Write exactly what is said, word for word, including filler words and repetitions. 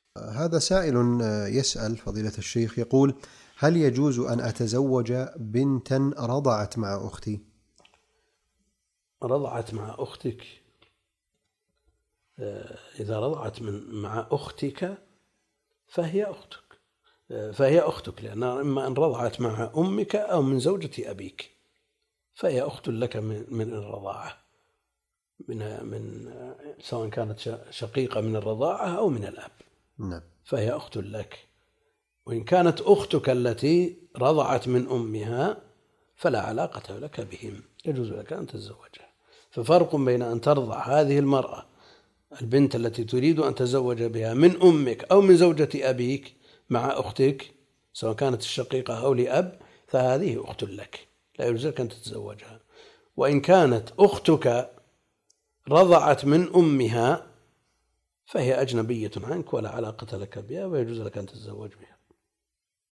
هذا سائل يسأل فضيلة الشيخ، يقول: هل يجوز أن أتزوج بنتا رضعت مع أختي؟ رضعت مع أختك؟ إذا رضعت من مع أختك فهي أختك فهي أختك لأنها إما أن رضعت مع أمك أو من زوجة أبيك، فهي أخت لك من الرضاعة، من من سواء كانت شقيقة من الرضاعة أو من الأب. نعم. فهي أخت لك. وإن كانت أختك التي رضعت من أمها فلا علاقة لك بهم، يجوز لك أن تتزوجها. ففرق بين أن ترضع هذه المرأة البنت التي تريد أن تزوج بها من أمك أو من زوجة أبيك مع أختك سواء كانت الشقيقة أو لأب، فهذه أخت لك لا يجوز لك أن تتزوجها. وإن كانت أختك رضعت من أمها فهي أجنبية عنك ولا علاقة لك بها ويجوز لك أن تتزوج بها.